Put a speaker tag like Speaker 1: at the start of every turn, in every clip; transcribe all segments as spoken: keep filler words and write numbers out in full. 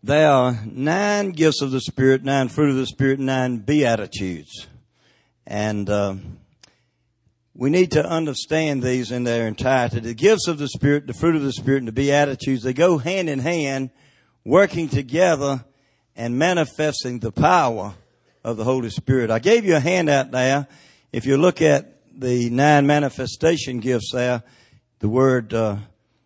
Speaker 1: There are nine gifts of the Spirit, nine fruit of the Spirit, nine beatitudes. And uh, we need to understand these in their entirety. The gifts of the Spirit, the fruit of the Spirit, and the beatitudes, they go hand in hand, working together and manifesting the power of the Holy Spirit. I gave you a handout there. If you look at the nine manifestation gifts there, the word uh,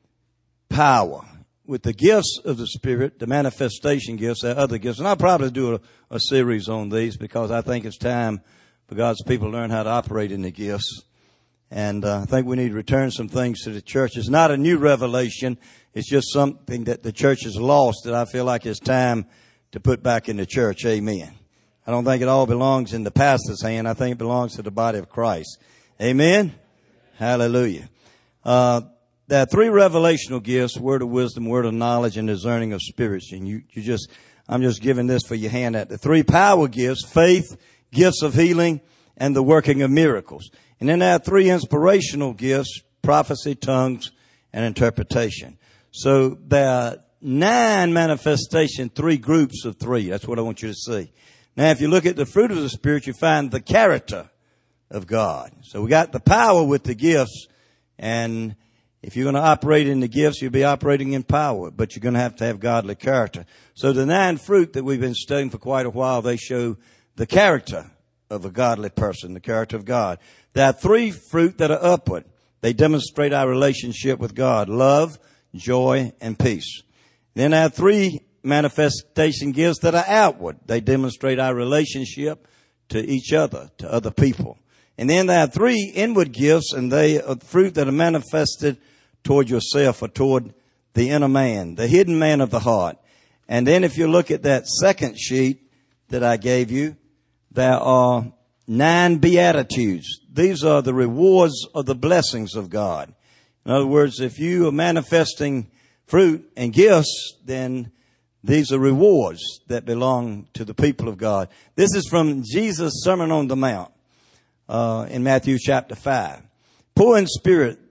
Speaker 1: power. With the gifts of the Spirit, the manifestation gifts, there are other gifts. And I'll probably do a, a series on these because I think it's time for God's people to learn how to operate in the gifts. And uh, I think we need to return some things to the church. It's not a new revelation. It's just something that the church has lost that I feel like it's time to put back in the church. Amen. I don't think it all belongs in the pastor's hand. I think it belongs to the body of Christ. Amen. Hallelujah. Uh, There are three revelational gifts: word of wisdom, word of knowledge, and discerning of spirits. And you, you just, I'm just giving this for your hand out. The three power gifts: faith, gifts of healing, and the working of miracles. And then there are three inspirational gifts: prophecy, tongues, and interpretation. So there are nine manifestation, three groups of three. That's what I want you to see. Now, if you look at the fruit of the Spirit, you find the character of God. So we got the power with the gifts, and if you're going to operate in the gifts, you'll be operating in power, but you're going to have to have godly character. So the nine fruit that we've been studying for quite a while, they show the character of a godly person, the character of God. There are three fruit that are upward. They demonstrate our relationship with God: love, joy, and peace. Then there are three manifestation gifts that are outward. They demonstrate our relationship to each other, to other people. And then there are three inward gifts, and they are fruit that are manifested toward yourself or toward the inner man, the hidden man of the heart. And then if you look at that second sheet that I gave you, there are nine beatitudes. These are the rewards of the blessings of God. In other words, if you are manifesting fruit and gifts, then these are rewards that belong to the people of God. This is from Jesus' Sermon on the Mount. Uh, in Matthew chapter five. Poor in spirit,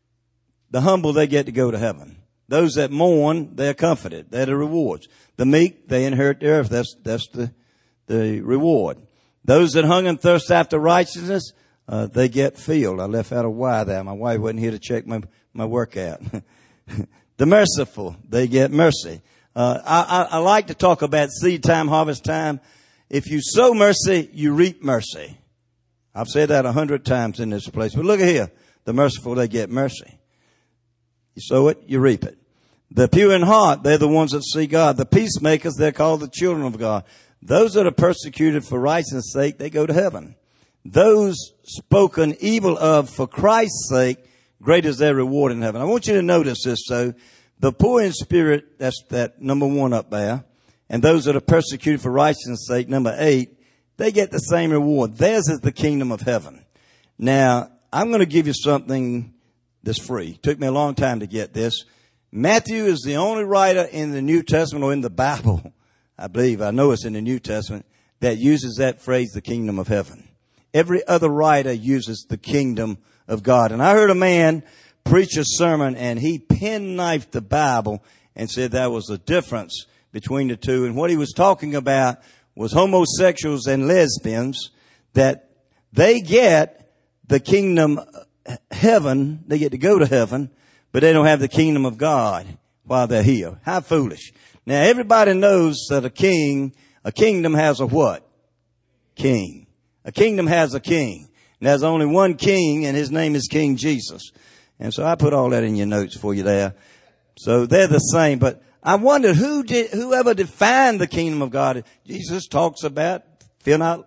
Speaker 1: the humble, they get to go to heaven. Those that mourn, they're comforted. They're the rewards. The meek, they inherit the earth. That's, that's the, the reward. Those that hunger and thirst after righteousness, uh, they get filled. I left out a Y there. My wife wasn't here to check my, my workout. The merciful, they get mercy. Uh, I, I, I like to talk about seed time, harvest time. If you sow mercy, you reap mercy. I've said that a hundred times in this place. But look at here. The merciful, they get mercy. You sow it, you reap it. The pure in heart, they're the ones that see God. The peacemakers, they're called the children of God. Those that are persecuted for righteousness' sake, they go to heaven. Those spoken evil of for Christ's sake, great is their reward in heaven. I want you to notice this, though. The poor in spirit, that's that number one up there. And those that are persecuted for righteousness' sake, number eight, they get the same reward. Theirs is the kingdom of heaven. Now, I'm going to give you something that's free. It took me a long time to get this. Matthew is the only writer in the New Testament or in the Bible, I believe, I know it's in the New Testament, that uses that phrase, the kingdom of heaven. Every other writer uses the kingdom of God. And I heard a man preach a sermon, and he penknifed the Bible and said there was a difference between the two. And what he was talking about was homosexuals and lesbians, that they get the kingdom heaven, they get to go to heaven, but they don't have the kingdom of God while they're here. How foolish. Now everybody knows that a king, a kingdom has a what? King. A kingdom has a king. And there's only one king, and his name is King Jesus. And so I put all that in your notes for you there. So they're the same, but I wondered who did, whoever defined the kingdom of God. Jesus talks about, fear not,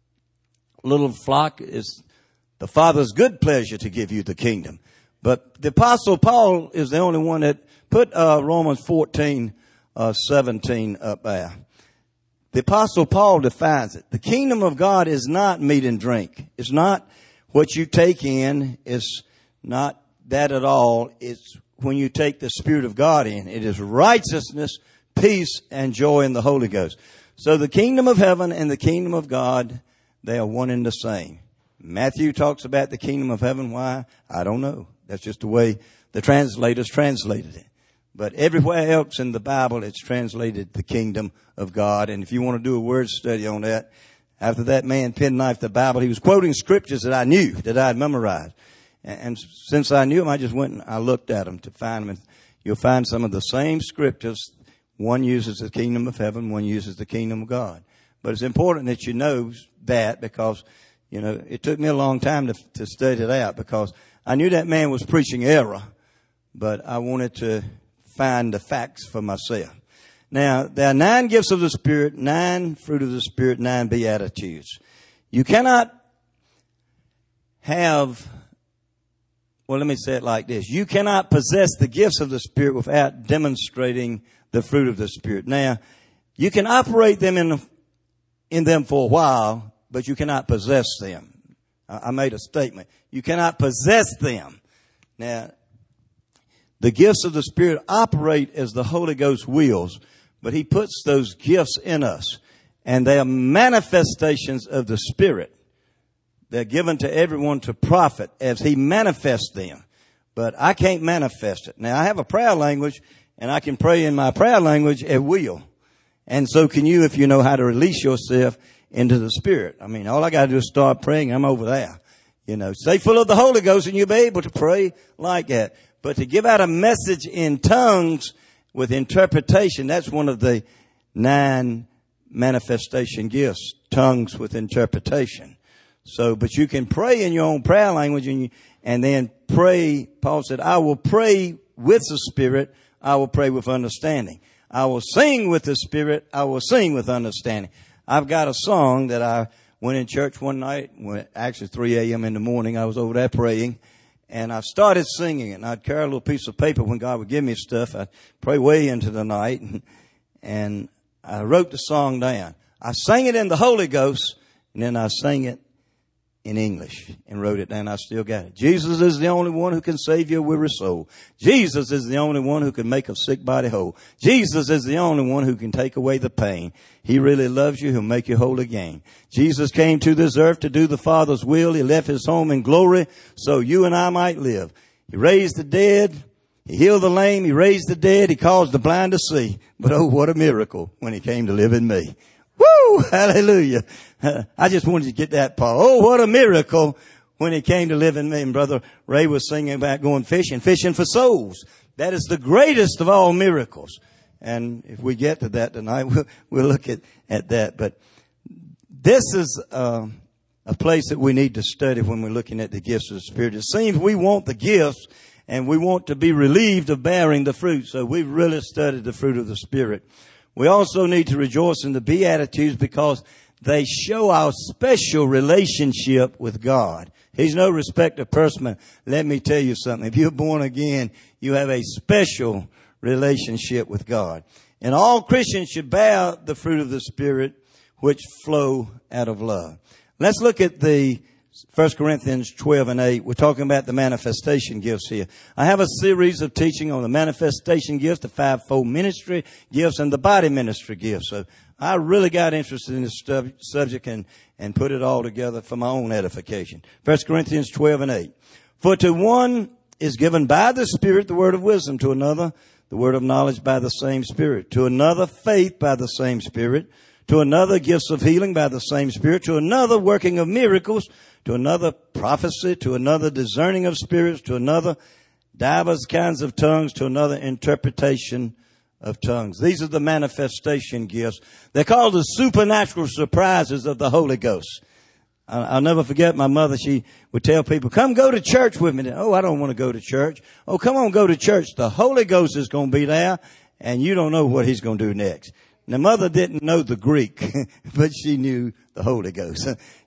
Speaker 1: little flock, is the Father's good pleasure to give you the kingdom. But the Apostle Paul is the only one that put uh, Romans fourteen, uh, seventeen up there. The Apostle Paul defines it. The kingdom of God is not meat and drink. It's not what you take in. It's not that at all. It's when you take the Spirit of God in. It is righteousness, peace, and joy in the Holy Ghost. So the kingdom of heaven and the kingdom of God, they are one and the same. Matthew talks about the kingdom of heaven. Why? I don't know. That's just the way the translators translated it. But everywhere else in the Bible, it's translated the kingdom of God. And if you want to do a word study on that, after that man penknifed the Bible, he was quoting scriptures that I knew, that I had memorized. And, and since I knew them, I just went and I looked at them to find them. And you'll find some of the same scriptures. One uses the kingdom of heaven, one uses the kingdom of God. But it's important that you know that, because, you know, it took me a long time to, to study it out, because I knew that man was preaching error, but I wanted to find the facts for myself. Now, there are nine gifts of the Spirit, nine fruit of the Spirit, nine beatitudes. You cannot have, well, let me say it like this. You cannot possess the gifts of the Spirit without demonstrating the fruit of the Spirit. Now, you can operate them in, in them for a while, but you cannot possess them. I made a statement. You cannot possess them. Now, the gifts of the Spirit operate as the Holy Ghost wills, but He puts those gifts in us, and they are manifestations of the Spirit. They're given to everyone to profit as He manifests them, but I can't manifest it. Now, I have a prayer language, and I can pray in my prayer language at will, and so can you if you know how to release yourself into the Spirit. I mean, all I got to do is start praying. I'm over there. You know, stay full of the Holy Ghost, and you'll be able to pray like that. But to give out a message in tongues with interpretation, that's one of the nine manifestation gifts, tongues with interpretation. So, but you can pray in your own prayer language, and, you, and then pray. Paul said, I will pray with the Spirit. I will pray with understanding. I will sing with the Spirit. I will sing with understanding. I've got a song that I went in church one night, when, actually three a.m. in the morning. I was over there praying. And I started singing it, and I'd carry a little piece of paper when God would give me stuff. I'd pray way into the night, and, and I wrote the song down. I sang it in the Holy Ghost, and then I sang it in English and wrote it down. I still got it. Jesus is the only one who can save your weary soul. Jesus is the only one who can make a sick body whole. Jesus is the only one who can take away the pain. He really loves you. He'll make you whole again. Jesus came to this earth to do the Father's will. He left His home in glory so you and I might live. He raised the dead. He healed the lame. He raised the dead. He caused the blind to see. But oh, what a miracle when He came to live in me. Woo! Hallelujah. I just wanted to get that part. Oh, what a miracle when He came to live in me. And Brother Ray was singing about going fishing, fishing for souls. That is the greatest of all miracles. And if we get to that tonight, we'll, we'll look at, at that. But this is uh, a place that we need to study when we're looking at the gifts of the Spirit. It seems we want the gifts and we want to be relieved of bearing the fruit. So we've really studied the fruit of the Spirit. We also need to rejoice in the Beatitudes because they show our special relationship with God. He's no respecter of person. Let me tell you something. If you're born again, you have a special relationship with God. And all Christians should bear the fruit of the Spirit, which flow out of love. Let's look at the First Corinthians twelve and eight. We're talking about the manifestation gifts here. I have a series of teaching on the manifestation gifts, the fivefold ministry gifts, and the body ministry gifts. So I really got interested in this subject and, and put it all together for my own edification. First Corinthians twelve and eight. For to one is given by the Spirit the word of wisdom, to another the word of knowledge by the same Spirit, to another faith by the same Spirit, to another gifts of healing by the same Spirit, to another working of miracles, to another prophecy, to another discerning of spirits, to another divers kinds of tongues, to another interpretation of tongues. These are the manifestation gifts. They're called the supernatural surprises of the Holy Ghost. I'll never forget my mother. She would tell people, come go to church with me. Oh, I don't want to go to church. Oh, come on, go to church. The Holy Ghost is going to be there, and you don't know what He's going to do next. Now, Mother didn't know the Greek, but she knew the Holy Ghost.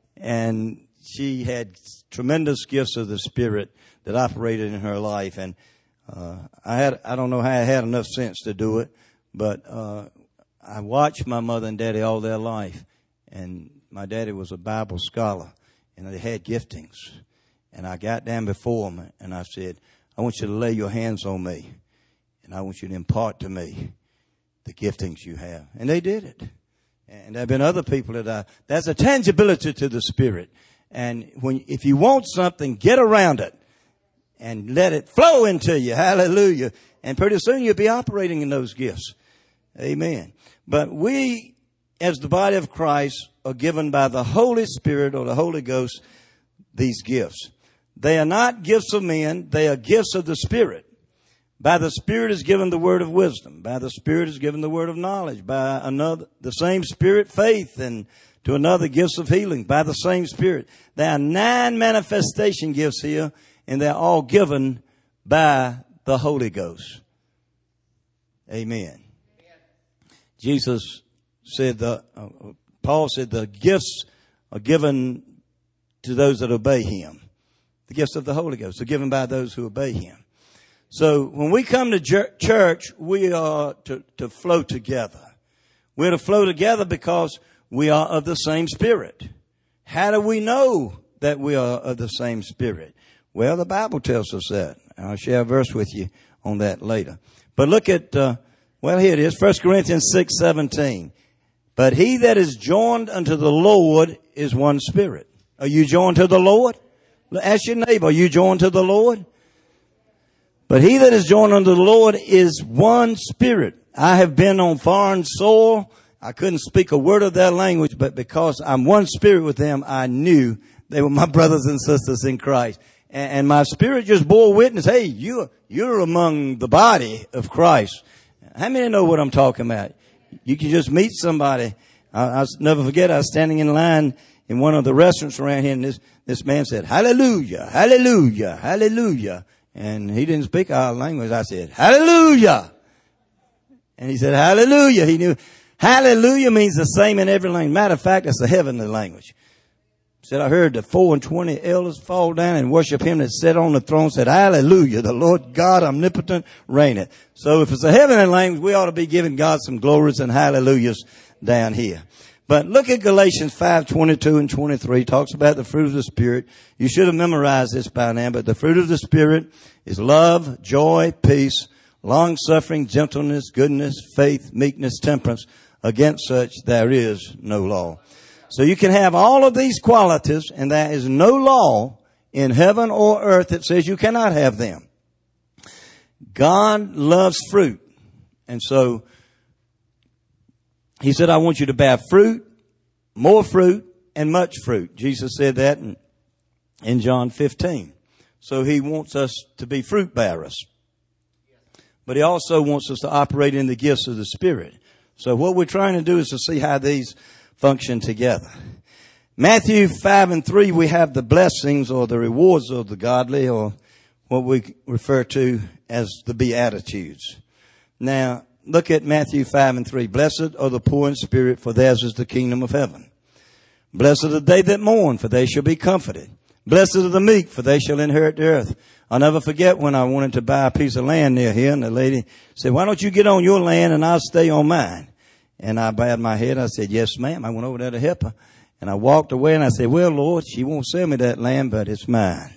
Speaker 1: And she had tremendous gifts of the Spirit that operated in her life. And uh I had I don't know how I had enough sense to do it, but uh I watched my mother and daddy all their life. And my daddy was a Bible scholar, and they had giftings. And I got down before them, and I said, I want you to lay your hands on me, and I want you to impart to me the giftings you have. And they did it. And there have been other people that I, there's a tangibility to the Spirit. And when, if you want something, get around it. and let it flow into you. Hallelujah. And pretty soon you'll be operating in those gifts. Amen. But we, as the body of Christ, are given by the Holy Spirit or the Holy Ghost these gifts. They are not gifts of men. They are gifts of the Spirit. By the Spirit is given the word of wisdom. By the Spirit is given the word of knowledge. By another, the same Spirit, faith, and to another, gifts of healing. By the same Spirit. There are nine manifestation gifts here, and they're all given by the Holy Ghost. Amen. Jesus said, the, uh, Paul said the gifts are given to those that obey him. The gifts of the Holy Ghost are given by those who obey him. So when we come to church, we are to, to flow together. We're to flow together because we are of the same Spirit. How do we know that we are of the same Spirit? Well, the Bible tells us that. I'll share a verse with you on that later. But look at, uh, well, here it is, First Corinthians six seventeen. But he that is joined unto the Lord is one Spirit. Are you joined to the Lord? Ask your neighbor, are you joined to the Lord? But he that is joined unto the Lord is one Spirit. I have been on foreign soil. I couldn't speak a word of their language, but because I'm one Spirit with them, I knew they were my brothers and sisters in Christ. And, and my spirit just bore witness, hey, you're, you're among the body of Christ. How many know what I'm talking about? You can just meet somebody. I, I'll never forget, I was standing in line in one of the restaurants around here, and this, this man said, hallelujah, hallelujah, hallelujah. And he didn't speak our language. I said, hallelujah. And he said, hallelujah. He knew hallelujah means the same in every language. Matter of fact, it's a heavenly language. He said, I heard the four and twenty elders fall down and worship him that sat on the throne, said, hallelujah, the Lord God omnipotent reigneth. So if it's a heavenly language, we ought to be giving God some glories and hallelujahs down here. But look at Galatians five twenty-two and twenty-three. Talks about the fruit of the Spirit. You should have memorized this by now, but the fruit of the Spirit is love, joy, peace, long-suffering, gentleness, goodness, faith, meekness, temperance. Against such there is no law. So you can have all of these qualities, and there is no law in heaven or earth that says you cannot have them. God loves fruit. And so he said, I want you to bear fruit, more fruit, and much fruit. Jesus said that in, in John fifteen. So he wants us to be fruit bearers. But he also wants us to operate in the gifts of the Spirit. So what we're trying to do is to see how these function together. Matthew five and three, we have the blessings or the rewards of the godly, or what we refer to as the Beatitudes. Now, look at Matthew five and three. Blessed are the poor in spirit, for theirs is the kingdom of heaven. Blessed are they that mourn, for they shall be comforted. Blessed are the meek, for they shall inherit the earth. I'll never forget when I wanted to buy a piece of land near here, and the lady said, why don't you get on your land and I'll stay on mine? And I bowed my head. I said, yes, ma'am. I went over there to help her. And I walked away and I said, well, Lord, she won't sell me that land, but it's mine.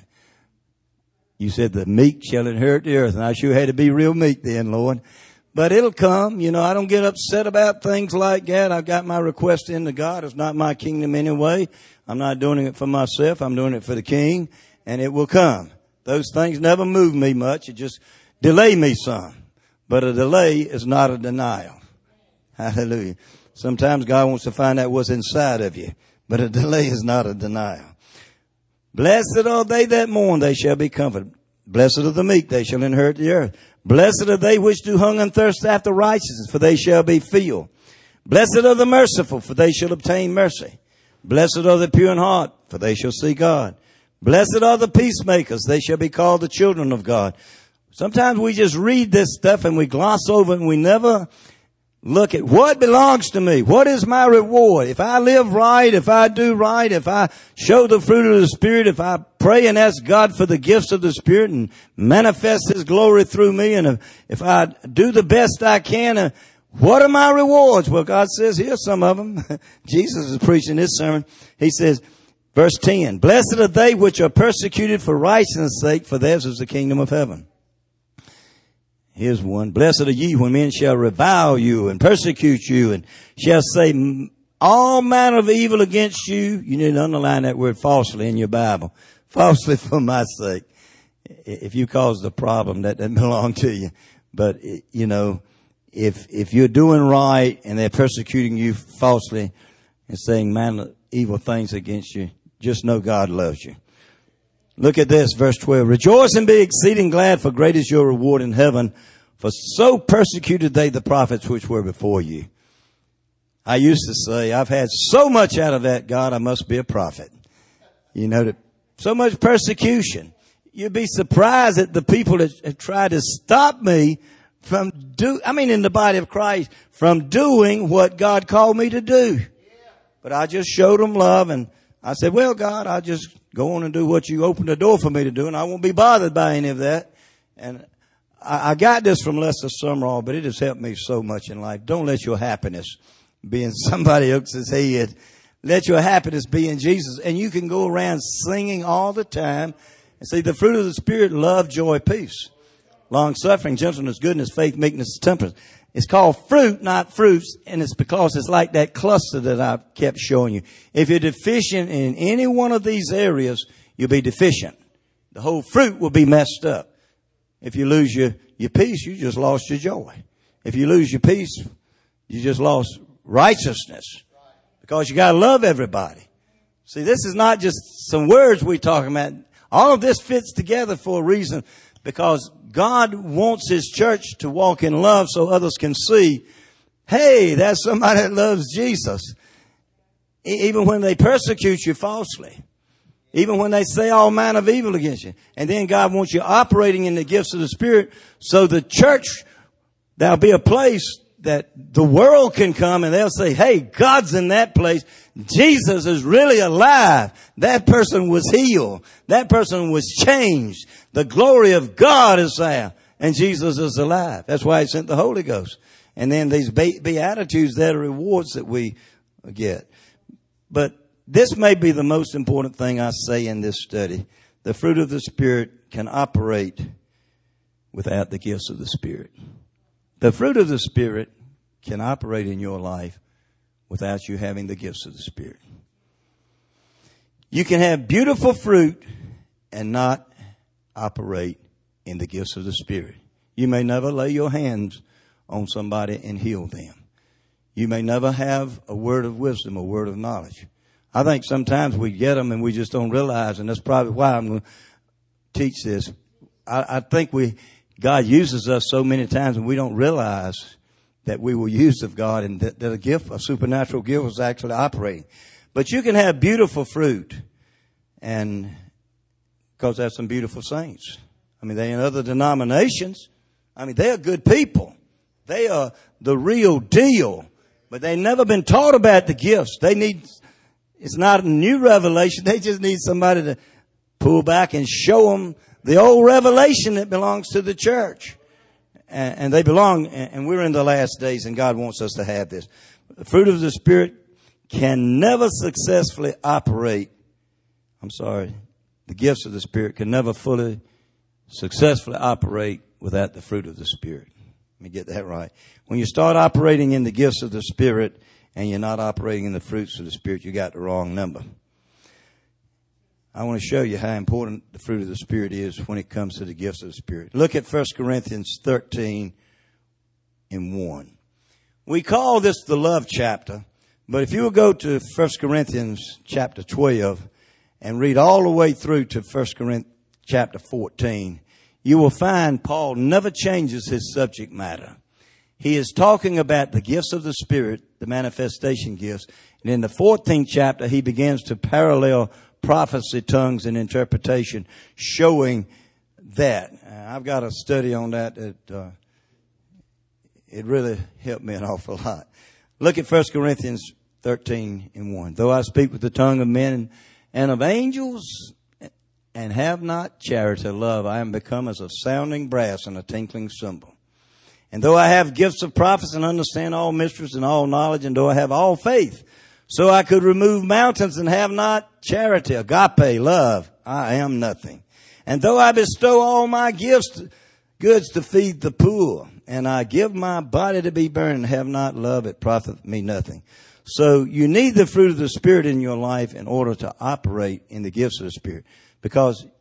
Speaker 1: You said the meek shall inherit the earth. And I sure had to be real meek then, Lord. But it'll come. You know, I don't get upset about things like that. I've got my request into God. It's not my kingdom anyway. I'm not doing it for myself. I'm doing it for the King. And it will come. Those things never move me much. It just delay me some. But a delay is not a denial. Hallelujah. Sometimes God wants to find out what's inside of you. But a delay is not a denial. Blessed are they that mourn, they shall be comforted. Blessed are the meek, they shall inherit the earth. Blessed are they which do hunger and thirst after righteousness, for they shall be filled. Blessed are the merciful, for they shall obtain mercy. Blessed are the pure in heart, for they shall see God. Blessed are the peacemakers, they shall be called the children of God. Sometimes we just read this stuff and we gloss over it and we never look at what belongs to me. What is my reward? If I live right, if I do right, if I show the fruit of the Spirit, if I pray and ask God for the gifts of the Spirit and manifest His glory through me, and if, if I do the best I can, uh, what are my rewards? Well, God says, here's some of them. Jesus is preaching this sermon. He says, verse ten, blessed are they which are persecuted for righteousness' sake, for theirs is the kingdom of heaven. Here's one. Blessed are ye when men shall revile you and persecute you and shall say all manner of evil against you. You need to underline that word falsely in your Bible. Falsely for my sake. if you caused the problem, that doesn't belong to you. But, you know, if, if you're doing right and they're persecuting you falsely and saying man, evil things against you, just know God loves you. Look at this, verse twelve. Rejoice and be exceeding glad, for great is your reward in heaven. For so persecuted they the prophets which were before you. I used to say, I've had so much out of that, God, I must be a prophet. You know, that so much persecution. You'd be surprised at the people that have tried to stop me from do, I mean, in the body of Christ, from doing what God called me to do. But I just showed them love, and I said, well, God, I'll just go on and do what you opened the door for me to do, and I won't be bothered by any of that. And I, I got this from Lester Sumrall, but it has helped me so much in life. Don't let your happiness be in somebody else's head. Let your happiness be in Jesus. And you can go around singing all the time. And see, the fruit of the Spirit, love, joy, peace, long-suffering, gentleness, goodness, faith, meekness, temperance. It's called fruit, not fruits, and it's because it's like that cluster that I kept showing you. If you're deficient in any one of these areas, you'll be deficient. The whole fruit will be messed up. If you lose your, your peace, you just lost your joy. If you lose your peace, you just lost righteousness. Because you got to love everybody. See, this is not just some words we're talking about. All of this fits together for a reason, because God wants His church to walk in love so others can see, hey, that's somebody that loves Jesus. Even when they persecute you falsely. Even when they say all manner of evil against you. And then God wants you operating in the gifts of the Spirit, so the church, there'll be a place that the world can come and they'll say, hey, God's in that place. Jesus is really alive. That person was healed. That person was changed. The glory of God is there. And Jesus is alive. That's why He sent the Holy Ghost. And then these Beatitudes, they're the rewards that we get. But this may be the most important thing I say in this study. The fruit of the Spirit can operate without the gifts of the Spirit. The fruit of the Spirit can operate in your life without you having the gifts of the Spirit. You can have beautiful fruit and not operate in the gifts of the Spirit. You may never lay your hands on somebody and heal them. You may never have a word of wisdom, a word of knowledge. I think sometimes we get them and we just don't realize, and that's probably why I'm going to teach this. I, I think we... God uses us so many times and we don't realize that we were used of God and that, that a gift, a supernatural gift was actually operating. But you can have beautiful fruit, and because there's some beautiful saints. I mean, they're in other denominations. I mean, they are good people. They are the real deal, but they've never been taught about the gifts. They need, it's not a new revelation. They just need somebody to pull back and show them the old revelation that belongs to the church. And, and they belong, and we're in the last days, and God wants us to have this. The fruit of the Spirit can never successfully operate. I'm sorry. The gifts of the Spirit can never fully, successfully operate without the fruit of the Spirit. Let me get that right. When you start operating in the gifts of the Spirit and you're not operating in the fruits of the Spirit, you got the wrong number. I want to show you how important the fruit of the Spirit is when it comes to the gifts of the Spirit. Look at First Corinthians thirteen and one. We call this the love chapter, but if you will go to First Corinthians chapter twelve and read all the way through to First Corinthians chapter fourteen, you will find Paul never changes his subject matter. He is talking about the gifts of the Spirit, the manifestation gifts. And in the fourteenth chapter, he begins to parallel prophecy, tongues, and interpretation, showing that. I've got a study on that. That uh, it really helped me an awful lot. Look at First Corinthians thirteen and one. Though I speak with the tongue of men and of angels and have not charity, love, I am become as a sounding brass and a tinkling cymbal. And though I have gifts of prophets and understand all mysteries and all knowledge, and though I have all faith, so I could remove mountains and have not charity, agape, love, I am nothing. And though I bestow all my gifts, goods to feed the poor, and I give my body to be burned and have not love, it profiteth me nothing. So you need the fruit of the Spirit in your life in order to operate in the gifts of the Spirit. Because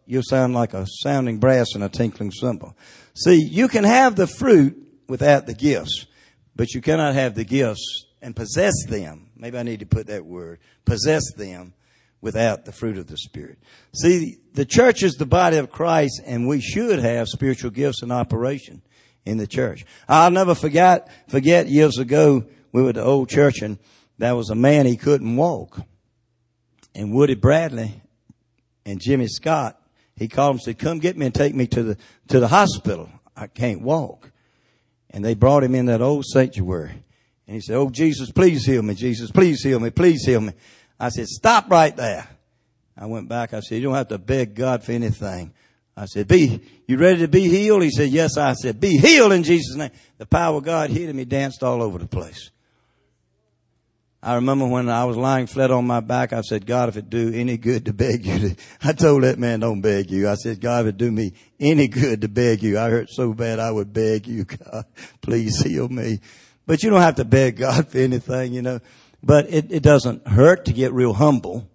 Speaker 1: you'll sound like a sounding brass and a tinkling cymbal. See, you can have the fruit without the gifts, but you cannot have the gifts and possess them. Maybe I need to put that word, possess them, without the fruit of the Spirit. See, the church is the body of Christ, and we should have spiritual gifts in operation in the church. I'll never forget, forget years ago, we were at the old church, and there was a man, he couldn't walk. And Woody Bradley and Jimmy Scott, he called him and said, come get me and take me to the, to the hospital. I can't walk. And they brought him in that old sanctuary. And he said, oh, Jesus, please heal me. Jesus, please heal me. Please heal me. I said, stop right there. I went back. I said, you don't have to beg God for anything. I said, be, you ready to be healed? He said, yes. I said, be healed in Jesus' name. The power of God hit him. He danced all over the place. I remember when I was lying flat on my back, I said, God, if it do any good to beg you to, I told that man, don't beg you. I said, God, if it do me any good to beg you, I hurt so bad I would beg you, God, please heal me. But you don't have to beg God for anything, you know. But it, it doesn't hurt to get real humble.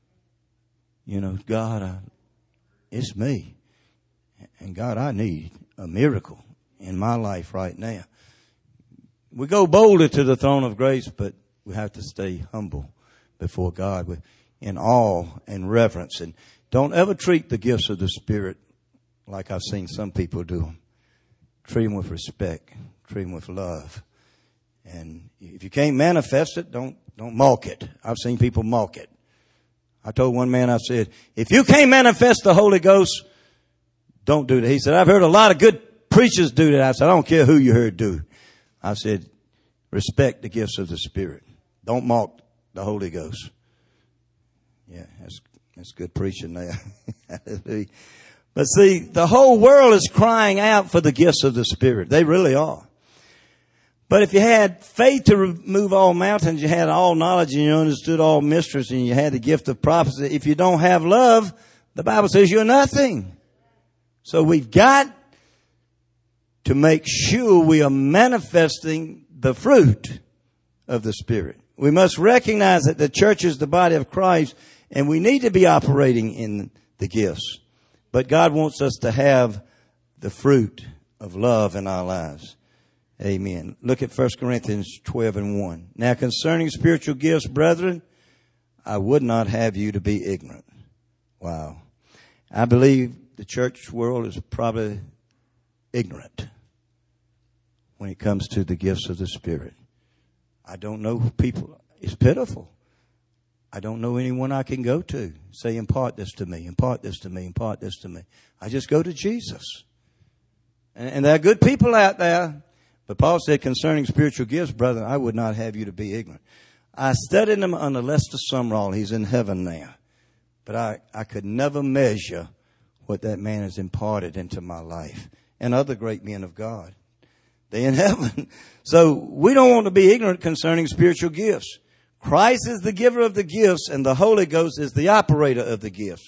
Speaker 1: You know, God, I, it's me. And God, I need a miracle in my life right now. We go boldly to the throne of grace, but we have to stay humble before God with, in awe and reverence. And don't ever treat the gifts of the Spirit like I've seen some people do them. Treat them with respect. Treat them with love. And if you can't manifest it, don't, don't mock it. I've seen people mock it. I told one man, I said, if you can't manifest the Holy Ghost, don't do that. He said, I've heard a lot of good preachers do that. I said, I don't care who you heard do. I said, respect the gifts of the Spirit. Don't mock the Holy Ghost. Yeah, that's, that's good preaching there. Hallelujah. But see, the whole world is crying out for the gifts of the Spirit. They really are. But if you had faith to remove all mountains, you had all knowledge and you understood all mysteries and you had the gift of prophecy. If you don't have love, the Bible says you're nothing. So we've got to make sure we are manifesting the fruit of the Spirit. We must recognize that the church is the body of Christ and we need to be operating in the gifts. But God wants us to have the fruit of love in our lives. Amen. Look at First Corinthians twelve and one. Now concerning spiritual gifts, brethren, I would not have you to be ignorant. Wow. I believe the church world is probably ignorant when it comes to the gifts of the Spirit. I don't know people. It's pitiful. I don't know anyone I can go to. Say, impart this to me, impart this to me, impart this to me. I just go to Jesus. And, and there are good people out there. But Paul said, concerning spiritual gifts, brethren, I would not have you to be ignorant. I studied him under Lester Sumrall. He's in heaven now. But I, I could never measure what that man has imparted into my life. And other great men of God. They're in heaven. So we don't want to be ignorant concerning spiritual gifts. Christ is the giver of the gifts and the Holy Ghost is the operator of the gifts.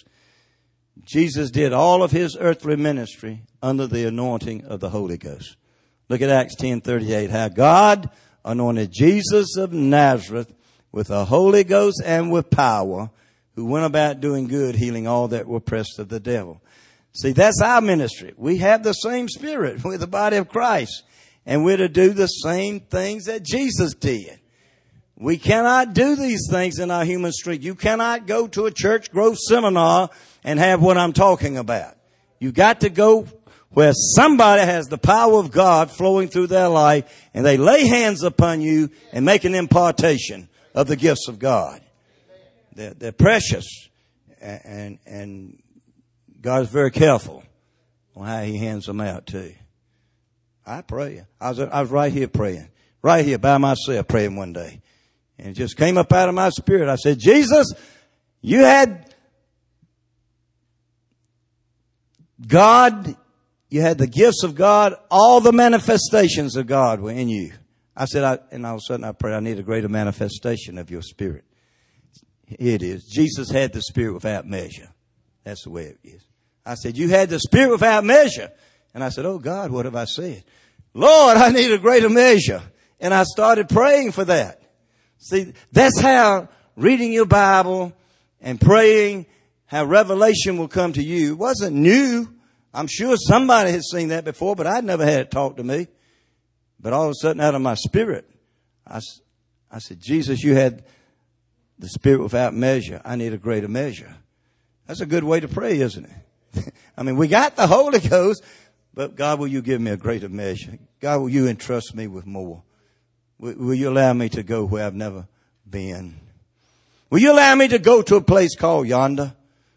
Speaker 1: Jesus did all of his earthly ministry under the anointing of the Holy Ghost. Look at Acts ten thirty-eight. How God anointed Jesus of Nazareth with the Holy Ghost and with power, who went about doing good, healing all that were oppressed of the devil. See, that's our ministry. We have the same Spirit. We're the body of Christ. And we're to do the same things that Jesus did. We cannot do these things in our human strength. You cannot go to a church growth seminar and have what I'm talking about. You've got to go where somebody has the power of God flowing through their life and they lay hands upon you and make an impartation of the gifts of God. They're, they're precious and, and, and God is very careful on how he hands them out too. I pray. I was, I was right here praying, right here by myself praying one day. And it just came up out of my spirit. I said, Jesus, you had God, you had the gifts of God, all the manifestations of God were in you. I said, I, and all of a sudden I prayed, I need a greater manifestation of your Spirit. Here it is. Jesus had the Spirit without measure. That's the way it is. I said, you had the Spirit without measure. And I said, oh God, what have I said? Lord, I need a greater measure. And I started praying for that. See, that's how reading your Bible and praying, how revelation will come to you. It wasn't new. I'm sure somebody had seen that before, but I'd never had it taught to me. But all of a sudden, out of my spirit, I, I said, Jesus, you had the Spirit without measure. I need a greater measure. That's a good way to pray, isn't it? I mean, we got the Holy Ghost, but God, will you give me a greater measure? God, will you entrust me with more? Will, will you allow me to go where I've never been? Will you allow me to go to a place called yonder?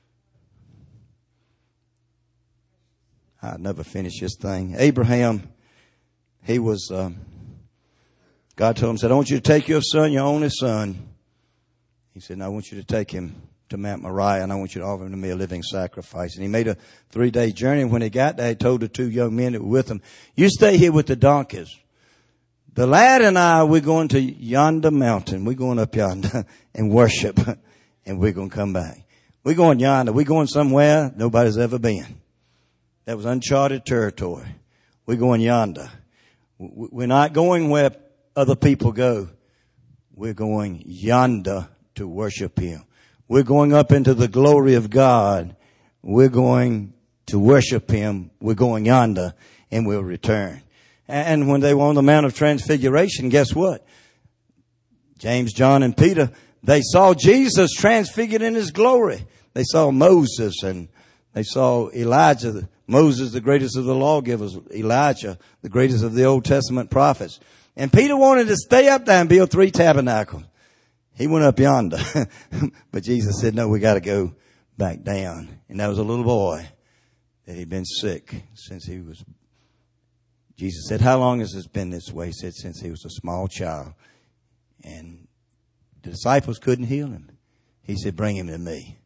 Speaker 1: I'll never finish this thing. Abraham, he was, um, God told him, said, I want you to take your son, your only son. He said, no, I want you to take him to Mount Moriah, and I want you to offer him to me a living sacrifice. And he made a three-day journey. And when he got there, he told the two young men that were with him, you stay here with the donkeys. The lad and I, we're going to yonder mountain. We're going up yonder and worship, and we're going to come back. We're going yonder. We're going somewhere nobody's ever been. That was uncharted territory. We're going yonder. We're not going where other people go. We're going yonder to worship Him. We're going up into the glory of God. We're going to worship Him. We're going yonder, and we'll return. And when they were on the Mount of Transfiguration, guess what? James, John, and Peter, they saw Jesus transfigured in His glory. They saw Moses, and they saw Elijah, Moses, the greatest of the lawgivers, Elijah, the greatest of the Old Testament prophets. And Peter wanted to stay up there and build three tabernacles. He went up yonder. But Jesus said, no, we got to go back down. And that was a little boy that had been sick since he was. Jesus said, how long has this been this way? He said, since he was a small child. And the disciples couldn't heal him. He said, bring him to me.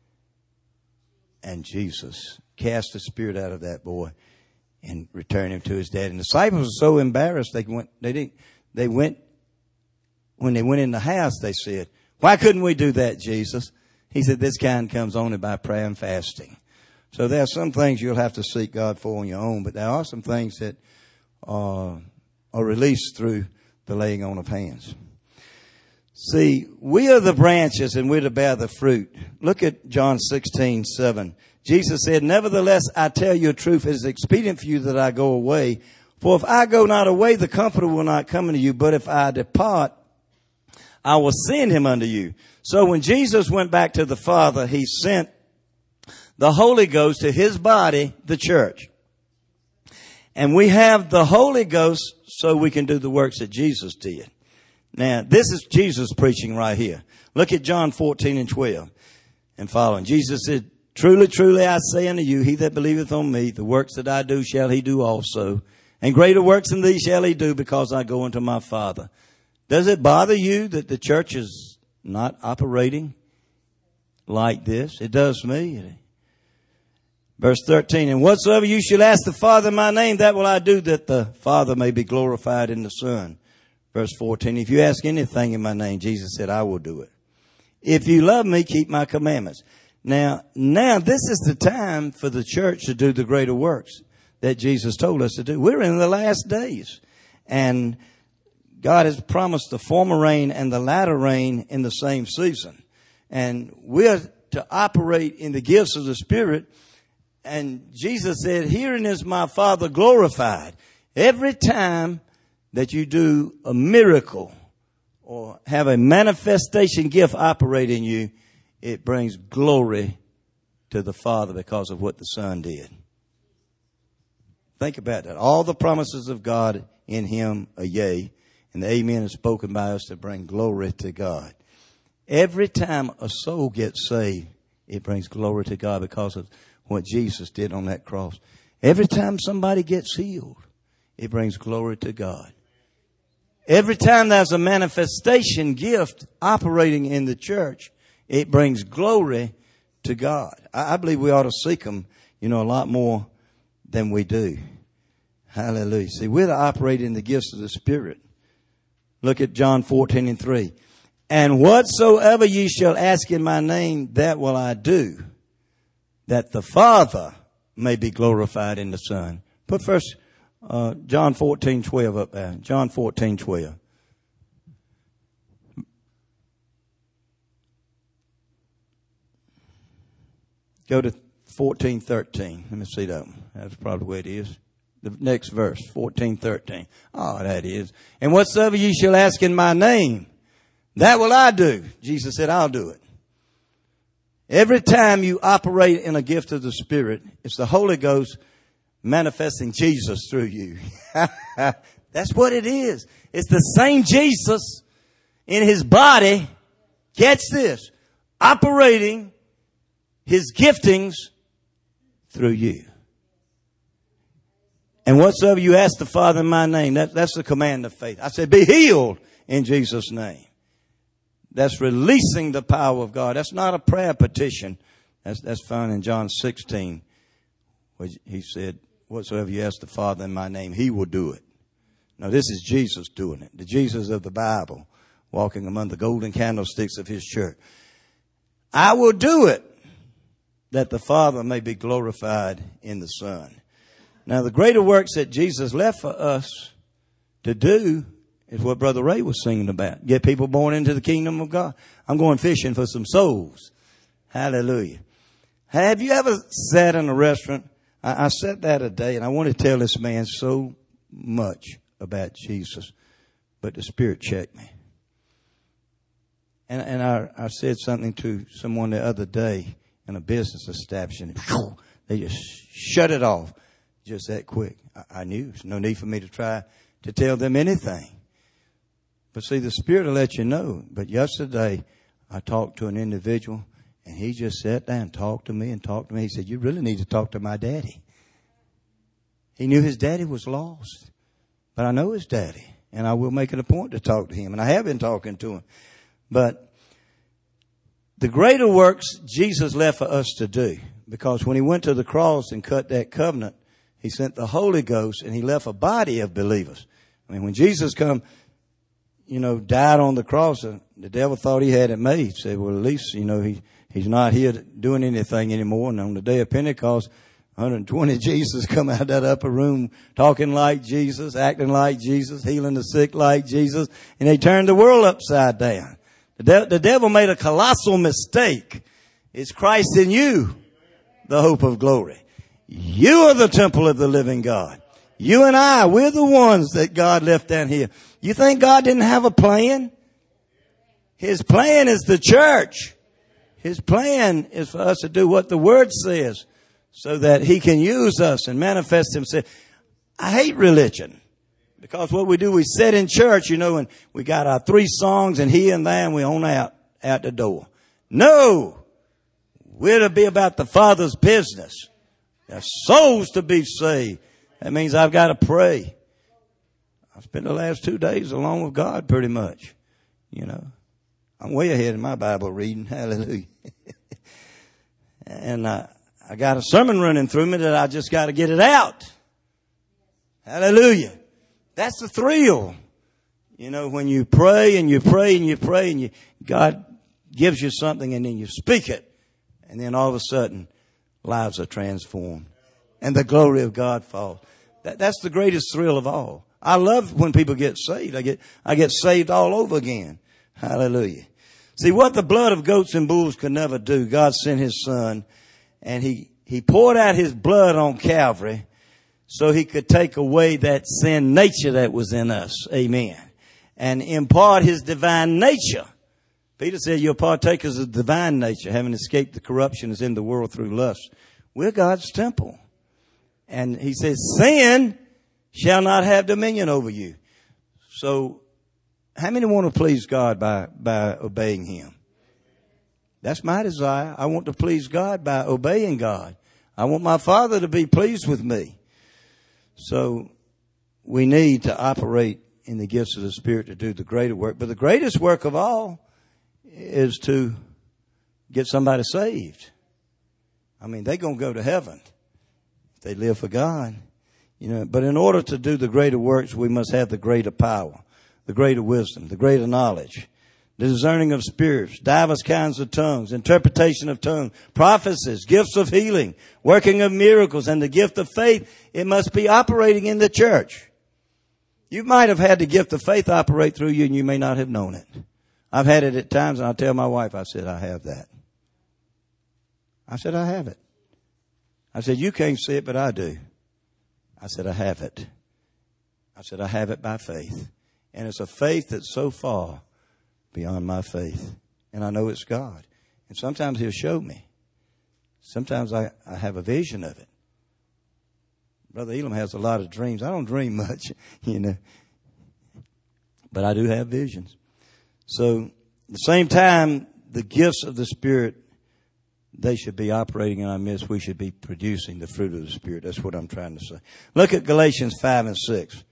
Speaker 1: And Jesus cast the spirit out of that boy and returned him to his dad. And the disciples were so embarrassed they went. They didn't. They went when they went in the house. They said, "Why couldn't we do that, Jesus?" He said, "This kind comes only by prayer and fasting." So there are some things you'll have to seek God for on your own, but there are some things that are, are released through the laying on of hands. See, we are the branches and we're to bear the fruit. Look at John sixteen seven. Jesus said, nevertheless, I tell you the truth, it is expedient for you that I go away. For if I go not away, the Comforter will not come unto you. But if I depart, I will send him unto you. So when Jesus went back to the Father, he sent the Holy Ghost to his body, the church. And we have the Holy Ghost so we can do the works that Jesus did. Now, this is Jesus preaching right here. Look at John fourteen and twelve and following. Jesus said, truly, truly, I say unto you, he that believeth on me, the works that I do shall he do also. And greater works than these shall he do, because I go unto my Father. Does it bother you that the church is not operating like this? It does me. Verse thirteen, and whatsoever you shall ask the Father in my name, that will I do, that the Father may be glorified in the Son. Verse fourteen, if you ask anything in my name, Jesus said, I will do it. If you love me, keep my commandments. Now, now this is the time for the church to do the greater works that Jesus told us to do. We're in the last days, and God has promised the former rain and the latter rain in the same season. And we're to operate in the gifts of the Spirit. And Jesus said, herein is my Father glorified. Every time that you do a miracle or have a manifestation gift operate in you, it brings glory to the Father because of what the Son did. Think about that. All the promises of God in him are yea, and the amen is spoken by us to bring glory to God. Every time a soul gets saved, it brings glory to God because of what Jesus did on that cross. Every time somebody gets healed, it brings glory to God. Every time there's a manifestation gift operating in the church, it brings glory to God. I believe we ought to seek them, you know, a lot more than we do. Hallelujah. See, we're to operate in the gifts of the Spirit. Look at John fourteen and three. And whatsoever ye shall ask in my name, that will I do, that the Father may be glorified in the Son. Put first uh, John fourteen twelve up there. John fourteen twelve. Go to fourteen thirteen. Let me see that one. That's probably the way it is. The next verse, fourteen thirteen. Oh, that is. And whatsoever ye shall ask in my name, that will I do. Jesus said, I'll do it. Every time you operate in a gift of the Spirit, it's the Holy Ghost manifesting Jesus through you. That's what it is. It's the same Jesus in his body. Catch this. Operating his giftings through you. And whatsoever you ask the Father in my name, that, that's the command of faith. I said, be healed in Jesus' name. That's releasing the power of God. That's not a prayer petition. That's, that's found in John sixteen, where he said, whatsoever you ask the Father in my name, he will do it. Now, this is Jesus doing it. The Jesus of the Bible, walking among the golden candlesticks of his church. I will do it, that the Father may be glorified in the Son. Now, the greater works that Jesus left for us to do is what Brother Ray was singing about. Get people born into the kingdom of God. I'm going fishing for some souls. Hallelujah. Have you ever sat in a restaurant? I, I sat there today, and I want to tell this man so much about Jesus, but the Spirit checked me. And, and I, I said something to someone the other day in a business establishment. They just shut it off just that quick. I, I knew there's no need for me to try to tell them anything. But see, the Spirit will let you know. But yesterday, I talked to an individual, and he just sat there and talked to me and talked to me. He said, you really need to talk to my daddy. He knew his daddy was lost. But I know his daddy, and I will make it a point to talk to him. And I have been talking to him. But the greater works Jesus left for us to do. Because when he went to the cross and cut that covenant, he sent the Holy Ghost, and he left a body of believers. I mean, when Jesus come, you know, died on the cross, uh, the devil thought he had it made. He said, well, at least, you know, he, he's not here doing anything anymore. And on the day of Pentecost, one hundred twenty Jesus come out of that upper room talking like Jesus, acting like Jesus, healing the sick like Jesus. And they turned the world upside down. The, de- the devil made a colossal mistake. It's Christ in you, the hope of glory. You are the temple of the living God. You and I, we're the ones that God left down here. You think God didn't have a plan? His plan is the church. His plan is for us to do what the Word says so that he can use us and manifest himself. I hate religion because what we do, we sit in church, you know, and we got our three songs and here and there and we on out, out the door. No! We're to be about the Father's business. There's souls to be saved. That means I've got to pray. I spent the last two days alone with God pretty much. You know, I'm way ahead in my Bible reading. Hallelujah. And uh, I got a sermon running through me that I just got to get it out. Hallelujah. That's the thrill. You know, when you pray and you pray and you pray and you, God gives you something and then you speak it. And then all of a sudden, lives are transformed. And the glory of God falls. That, that's the greatest thrill of all. I love when people get saved. I get, I get saved all over again. Hallelujah. See, what the blood of goats and bulls could never do, God sent his Son, and he, he poured out his blood on Calvary so he could take away that sin nature that was in us. Amen. And impart his divine nature. Peter said, you're partakers of divine nature, having escaped the corruption that's in the world through lust. We're God's temple. And he says, sin shall not have dominion over you. So, how many want to please God by, by obeying him? That's my desire. I want to please God by obeying God. I want my Father to be pleased with me. So, we need to operate in the gifts of the Spirit to do the greater work. But the greatest work of all is to get somebody saved. I mean, they're going to go to heaven if they live for God. You know, but in order to do the greater works, we must have the greater power, the greater wisdom, the greater knowledge, the discerning of spirits, divers kinds of tongues, interpretation of tongues, prophecies, gifts of healing, working of miracles, and the gift of faith. It must be operating in the church. You might have had the gift of faith operate through you, and you may not have known it. I've had it at times, and I tell my wife, I said, I have that. I said, I have it. I said, you can't see it, but I do. I said, I have it. I said, I have it by faith. And it's a faith that's so far beyond my faith. And I know it's God. And sometimes He'll show me. Sometimes I, I have a vision of it. Brother Elam has a lot of dreams. I don't dream much, you know. But I do have visions. So at the same time, the gifts of the Spirit, they should be operating in our midst. We should be producing the fruit of the Spirit. That's what I'm trying to say. Look at Galatians five and six.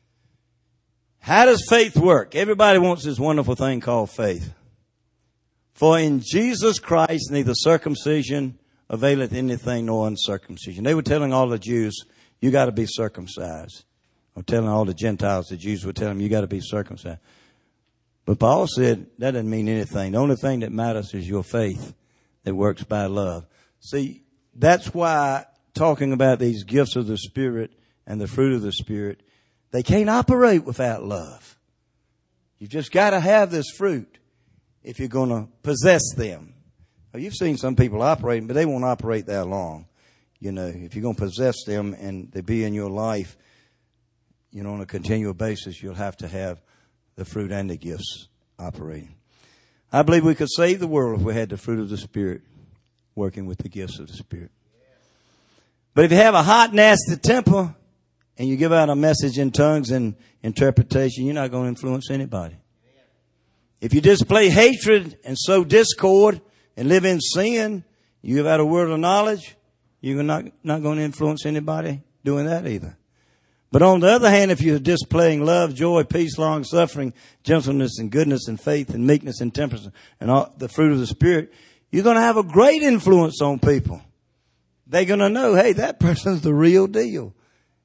Speaker 1: How does faith work? Everybody wants this wonderful thing called faith. For in Jesus Christ neither circumcision availeth anything nor uncircumcision. They were telling all the Jews, you got to be circumcised. Or telling all the Gentiles, the Jews were telling them, you got to be circumcised. But Paul said that doesn't mean anything. The only thing that matters is your faith that works by love. See, that's why talking about these gifts of the Spirit and the fruit of the Spirit, they can't operate without love. You've just got to have this fruit if you're going to possess them. Now, you've seen some people operating, but they won't operate that long. You know, if you're going to possess them and they be in your life, you know, on a continual basis, you'll have to have the fruit and the gifts operating. I believe we could save the world if we had the fruit of the Spirit working with the gifts of the Spirit. But if you have a hot, nasty temper and you give out a message in tongues and interpretation, you're not going to influence anybody. If you display hatred and sow discord and live in sin, you give out a word of knowledge, you're not, not going to influence anybody doing that either. But on the other hand, if you're displaying love, joy, peace, long suffering, gentleness and goodness and faith and meekness and temperance and all the fruit of the Spirit, you're going to have a great influence on people. They're going to know, hey, that person's the real deal.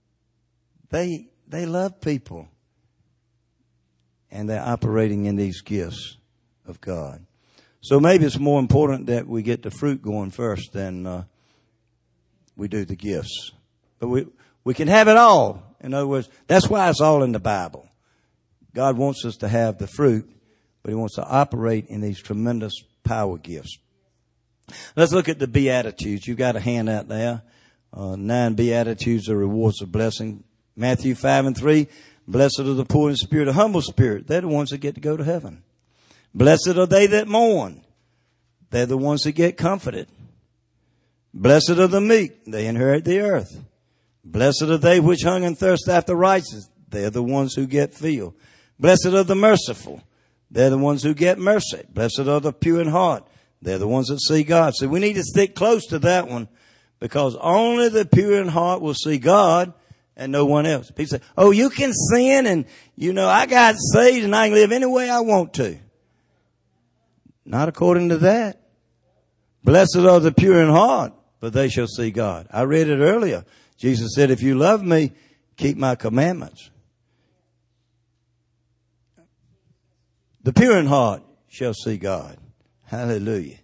Speaker 1: They, they love people. And they're operating in these gifts of God. So maybe it's more important that we get the fruit going first than uh, we do the gifts. But we, we can have it all. In other words, that's why it's all in the Bible. God wants us to have the fruit, but He wants to operate in these tremendous power gifts. Let's look at the Beatitudes. You've got a hand out there. Uh, nine Beatitudes are rewards of blessing. Matthew five and three, blessed are the poor in spirit, a humble spirit. They're the ones that get to go to heaven. Blessed are they that mourn. They're the ones that get comforted. Blessed are the meek. They inherit the earth. Blessed are they which hunger and thirst after righteousness. They're the ones who get filled. Blessed are the merciful. They're the ones who get mercy. Blessed are the pure in heart. They're the ones that see God. So we need to stick close to that one, because only the pure in heart will see God and no one else. People say, oh, you can sin and, you know, I got saved and I can live any way I want to. Not according to that. Blessed are the pure in heart, but they shall see God. I read it earlier. Jesus said, if you love me, keep my commandments. The pure in heart shall see God. Hallelujah.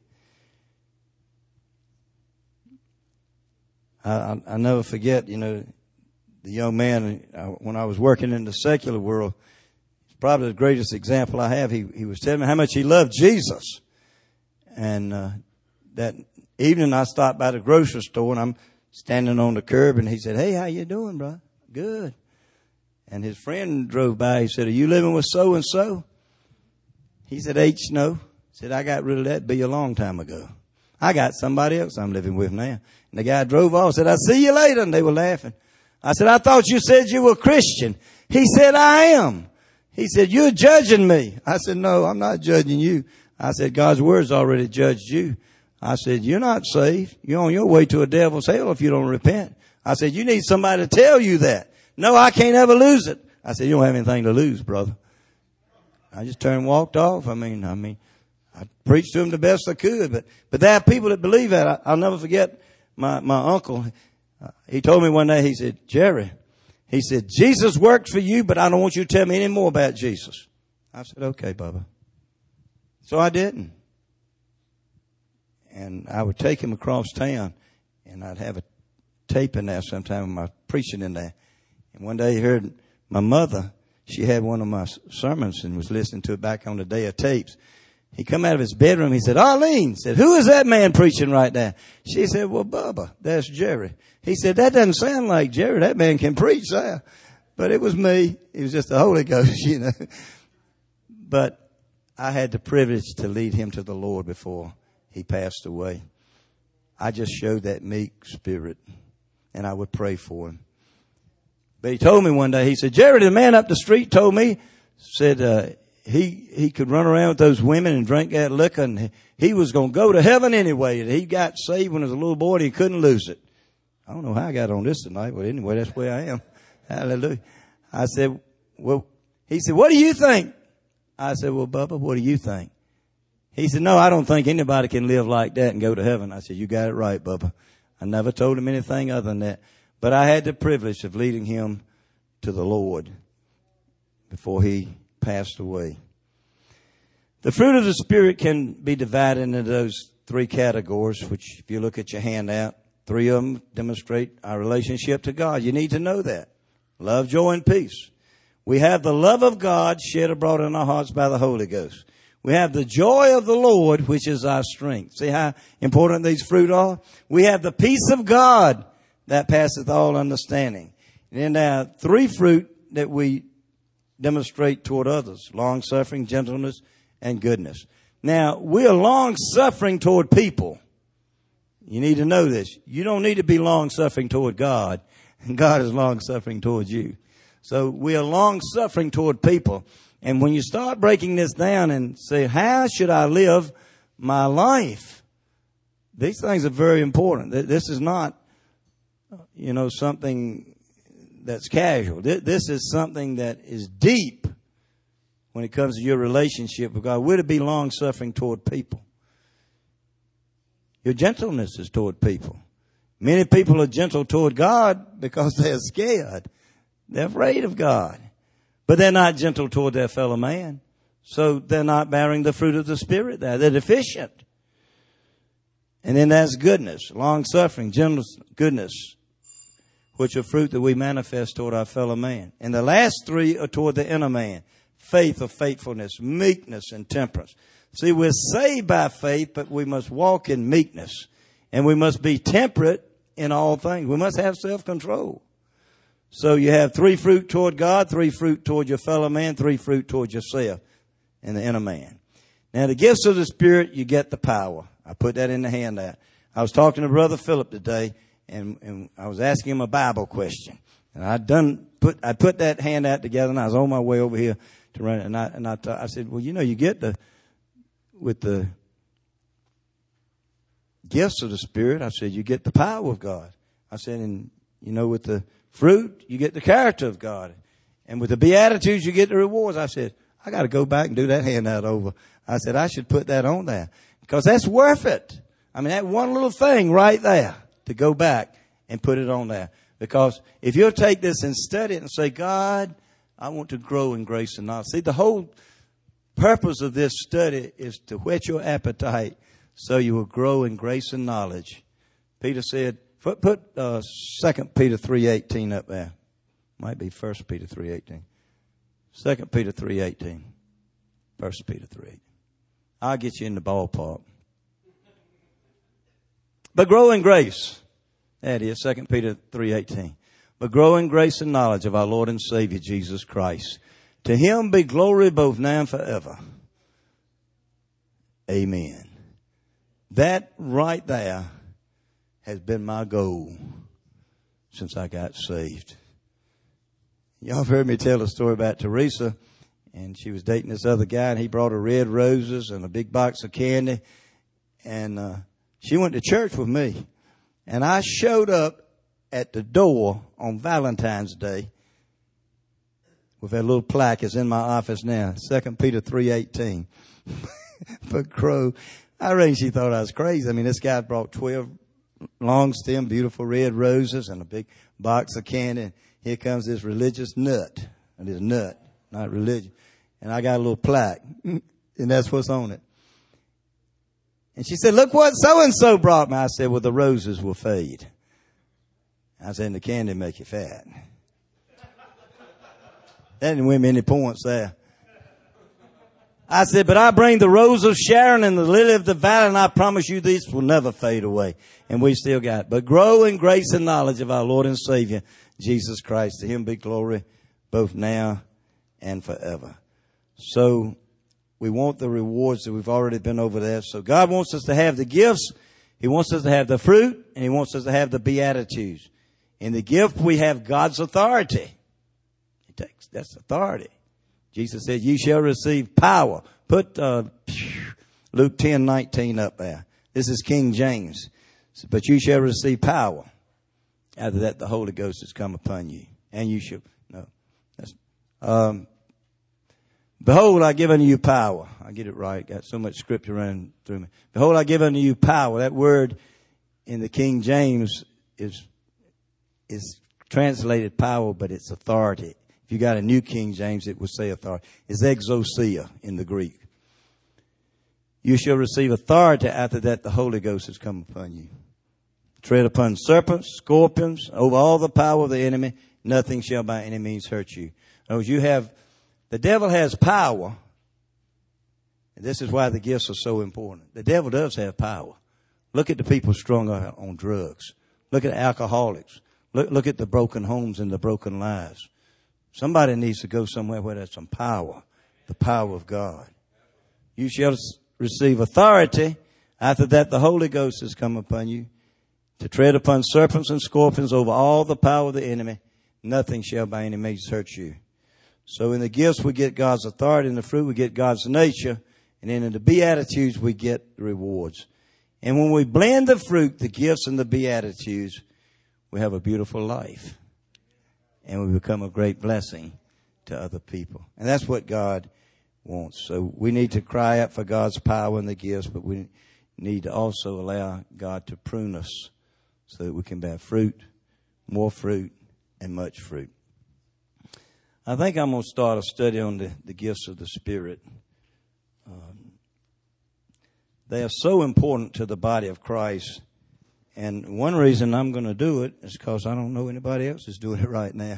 Speaker 1: I, I, I never forget, you know, the young man, uh, when I was working in the secular world, probably the greatest example I have. He, he was telling me how much he loved Jesus. And uh, that evening I stopped by the grocery store and I'm standing on the curb, and he said, hey, how you doing, bro? Good. And his friend drove by. He said, are you living with so-and-so? He said, H, no. He said, I got rid of that bee a long time ago. I got somebody else I'm living with now. And the guy drove off, said, I'll see you later. And they were laughing. I said, I thought you said you were Christian. He said, I am. He said, you're judging me. I said, no, I'm not judging you. I said, God's word's already judged you. I said, you're not saved. You're on your way to a devil's hell if you don't repent. I said, you need somebody to tell you that. No, I can't ever lose it. I said, you don't have anything to lose, brother. I just turned and walked off. I mean, I mean, I preached to him the best I could, but, but there are people that believe that. I, I'll never forget my, my uncle. Uh, he told me one day, he said, Jerry, he said, Jesus worked for you, but I don't want you to tell me any more about Jesus. I said, okay, Bubba. So I didn't. And I would take him across town, and I'd have a tape in there sometime with my preaching in there. And one day he heard my mother, she had one of my sermons and was listening to it back on the day of tapes. He come out of his bedroom. He said, Arlene, said, who is that man preaching right now? She said, well, Bubba, that's Jerry. He said, that doesn't sound like Jerry. That man can preach there. But it was me. It was just the Holy Ghost, you know. But I had the privilege to lead him to the Lord before he passed away. I just showed that meek spirit, and I would pray for him. But he told me one day, he said, Jerry, the man up the street told me, said, uh, he, he could run around with those women and drink that liquor, and he, he was going to go to heaven anyway. And he got saved when he was a little boy, and he couldn't lose it. I don't know how I got on this tonight, but anyway, that's where I am. Hallelujah. I said, well, he said, what do you think? I said, well, Bubba, what do you think? He said, no, I don't think anybody can live like that and go to heaven. I said, you got it right, Bubba. I never told him anything other than that. But I had the privilege of leading him to the Lord before he passed away. The fruit of the Spirit can be divided into those three categories, which if you look at your handout, three of them demonstrate our relationship to God. You need to know that. Love, joy, and peace. We have the love of God shed abroad in our hearts by the Holy Ghost. We have the joy of the Lord, which is our strength. See how important these fruit are? We have the peace of God that passeth all understanding. And then there are three fruit that we demonstrate toward others: long-suffering, gentleness, and goodness. Now, we are long-suffering toward people. You need to know this. You don't need to be long-suffering toward God, and God is long-suffering toward you. So we are long-suffering toward people. And when you start breaking this down and say, how should I live my life? These things are very important. This is not, you know, something that's casual. This is something that is deep when it comes to your relationship with God. We're to be long-suffering toward people. Your gentleness is toward people. Many people are gentle toward God because they're scared. They're afraid of God. But they're not gentle toward their fellow man. So they're not bearing the fruit of the Spirit there. They're deficient. And then that's goodness, long-suffering, gentleness, goodness, which are fruit that we manifest toward our fellow man. And the last three are toward the inner man: faith or faithfulness, meekness, and temperance. See, we're saved by faith, but we must walk in meekness. And we must be temperate in all things. We must have self-control. So you have three fruit toward God, three fruit toward your fellow man, three fruit toward yourself and the inner man. Now, the gifts of the Spirit, you get the power. I put that in the handout. I was talking to Brother Philip today, and, and I was asking him a Bible question. And I'd done put I put that handout together, and I was on my way over here to run it. And I and I, I said, well, you know, you get the with the gifts of the Spirit. I said, you get the power of God. I said, and you know, with the fruit, you get the character of God. And with the Beatitudes, you get the rewards. I said, I got to go back and do that handout over. I said, I should put that on there because that's worth it. I mean, that one little thing right there to go back and put it on there. Because if you'll take this and study it and say, God, I want to grow in grace and knowledge. See, the whole purpose of this study is to whet your appetite so you will grow in grace and knowledge. Peter said, Put, put uh, Second Peter three eighteen up there. Might be First Peter three eighteen. Second Peter three eighteen. First Peter three eighteen. I'll get you in the ballpark. But grow in grace. That is Second Peter three eighteen. But grow in grace and knowledge of our Lord and Savior Jesus Christ. To him be glory both now and forever. Amen. That right there has been my goal since I got saved. Y'all have heard me tell a story about Teresa, and she was dating this other guy, and he brought her red roses and a big box of candy, and uh, she went to church with me. And I showed up at the door on Valentine's Day with that little plaque. It's in my office now, Second Peter three eighteen. But Crow, I reckon she thought I was crazy. I mean, this guy brought twelve long stem, beautiful red roses and a big box of candy. And here comes this religious nut. And this nut, not religion. And I got a little plaque. And that's what's on it. And she said, look what so-and-so brought me. I said, well, the roses will fade. I said, and the candy make you fat. That didn't win me any points there. I said, but I bring the rose of Sharon and the lily of the valley, and I promise you these will never fade away. And we still got it. But grow in grace and knowledge of our Lord and Savior, Jesus Christ. To him be glory both now and forever. So we want the rewards that we've already been over there. So God wants us to have the gifts. He wants us to have the fruit, and he wants us to have the Beatitudes. In the gift, we have God's authority. It takes, that's authority. Jesus said, you shall receive power. Put uh, Luke ten nineteen up there. This is King James. But you shall receive power. After that, the Holy Ghost has come upon you. And you shall, no. That's, um, behold, I give unto you power. I get it right. Got so much scripture running through me. Behold, I give unto you power. That word in the King James is, is translated power, but it's authority. If you got a New King James, it would say authority. It's exousia in the Greek. You shall receive authority. After that, the Holy Ghost has come upon you. Tread upon serpents, scorpions, over all the power of the enemy. Nothing shall by any means hurt you. As you have, the devil has power. And this is why the gifts are so important. The devil does have power. Look at the people strung out on drugs. Look at alcoholics. Look, look at the broken homes and the broken lives. Somebody needs to go somewhere where there's some power, the power of God. You shall receive authority. After that, the Holy Ghost has come upon you to tread upon serpents and scorpions over all the power of the enemy. Nothing shall by any means hurt you. So in the gifts, we get God's authority. In the fruit, we get God's nature. And then in the Beatitudes, we get the rewards. And when we blend the fruit, the gifts, and the Beatitudes, we have a beautiful life. And we become a great blessing to other people. And that's what God wants. So we need to cry out for God's power and the gifts, but we need to also allow God to prune us so that we can bear fruit, more fruit, and much fruit. I think I'm going to start a study on the, the gifts of the Spirit. Um, they are so important to the body of Christ. And one reason I'm going to do it is because I don't know anybody else is doing it right now.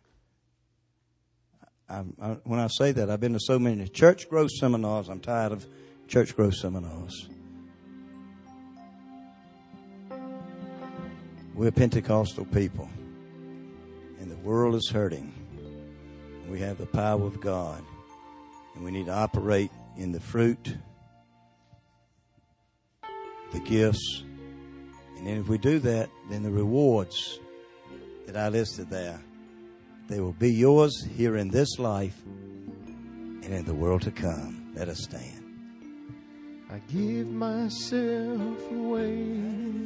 Speaker 1: I, I, when I say that, I've been to so many church growth seminars. I'm tired of church growth seminars. We're Pentecostal people, and the world is hurting. We have the power of God, and we need to operate in the fruit, the gifts. And then if we do that, then the rewards that I listed there, they will be yours here in this life and in the world to come. Let us stand.
Speaker 2: I give myself away.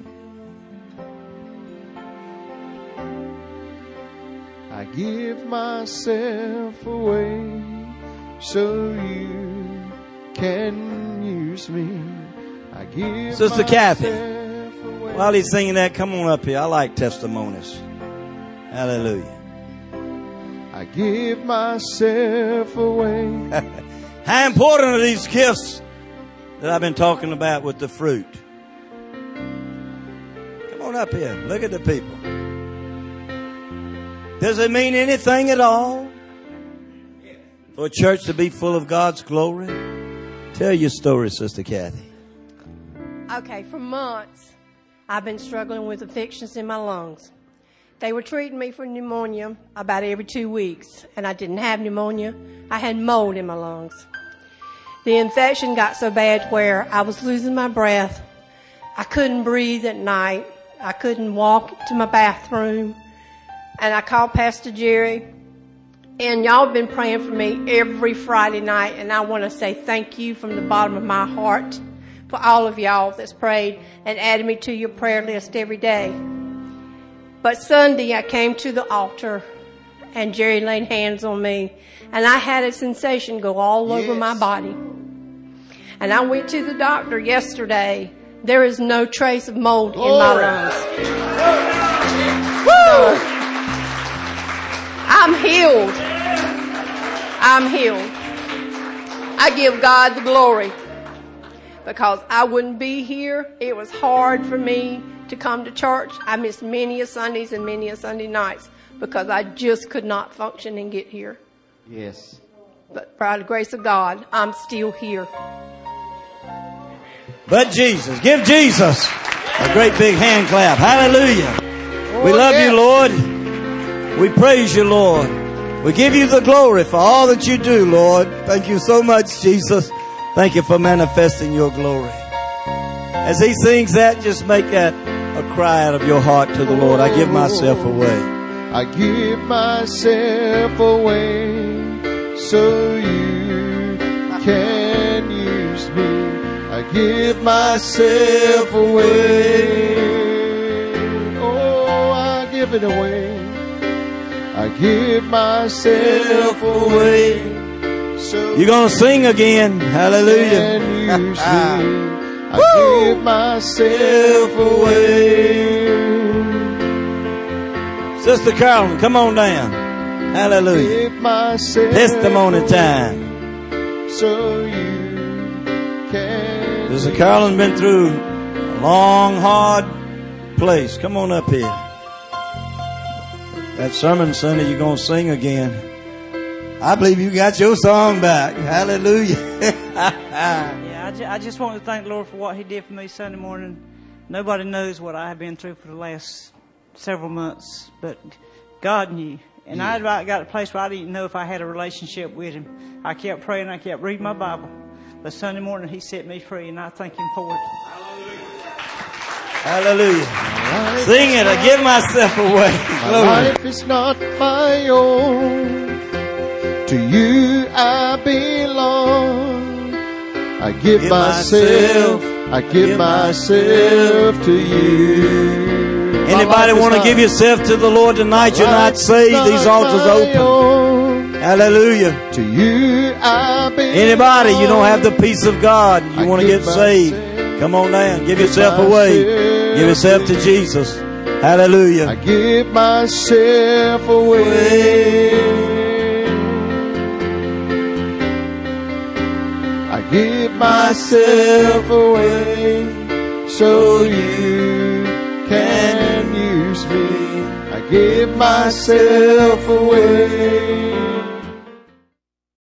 Speaker 2: I give myself away so you can use me. I give
Speaker 1: Sister Kathy. While he's singing that, come on up here. I like testimonies. Hallelujah.
Speaker 2: I give myself away.
Speaker 1: How important are these gifts that I've been talking about with the fruit? Come on up here. Look at the people. Does it mean anything at all for a church to be full of God's glory? Tell your story, Sister Kathy.
Speaker 3: Okay, for months, I've been struggling with infections in my lungs. They were treating me for pneumonia about every two weeks, and I didn't have pneumonia. I had mold in my lungs. The infection got so bad where I was losing my breath. I couldn't breathe at night. I couldn't walk to my bathroom. And I called Pastor Jerry, and y'all have been praying for me every Friday night, and I want to say thank you from the bottom of my heart for all of y'all that's prayed and added me to your prayer list every day. But Sunday I came to the altar and Jerry laid hands on me, and I had a sensation go all yes. over my body. And I went to the doctor yesterday. There is no trace of mold Glory. in my lungs. Woo! I'm healed. I'm healed. I give God the glory. Because I wouldn't be here. It was hard for me to come to church. I missed many a Sundays and many a Sunday nights because I just could not function and get here.
Speaker 2: Yes.
Speaker 3: but by the grace of God, I'm still here.
Speaker 1: But Jesus. Give Jesus a great big hand clap. Hallelujah. We love you, Lord. We praise you, Lord. We give you the glory for all that you do, Lord. Thank you so much, Jesus. Thank you for manifesting your glory. As he sings that, just make that a cry out of your heart to the Lord. I give myself away.
Speaker 2: I give myself away so you can use me. I give myself away. Oh, I give it away. I give myself away. So
Speaker 1: you're going to sing again. Hallelujah.
Speaker 2: Use me. I give myself away.
Speaker 1: Sister Carolyn, come on down. Hallelujah.
Speaker 2: Give myself
Speaker 1: testimony time.
Speaker 2: So you can.
Speaker 1: Sister Carolyn's been through a long, hard place. Come on up here. That sermon Sunday, you're going to sing again. I believe you got your song back. Hallelujah.
Speaker 4: Yeah, I, ju- I just want to thank the Lord for what he did for me Sunday morning. Nobody knows what I have been through for the last several months, but God knew. And yeah. I got to a place where I didn't know if I had a relationship with him. I kept praying, I kept reading my Bible. But Sunday morning, he set me free, and I thank him for it.
Speaker 1: Hallelujah. Hallelujah. Sing it. I give myself away.
Speaker 2: My life is not my own. To you I belong. I give, give myself, myself. I give, give myself, myself to you.
Speaker 1: Anybody want to give yourself to the Lord tonight? You're not saved. Not These altars open. Own. Hallelujah.
Speaker 2: To you I belong.
Speaker 1: Anybody, you don't have the peace of God. You I want to get saved. Come on down. Give yourself away. Give yourself to Jesus. Hallelujah.
Speaker 2: I give myself away. I give myself away so you can use me. I give myself away.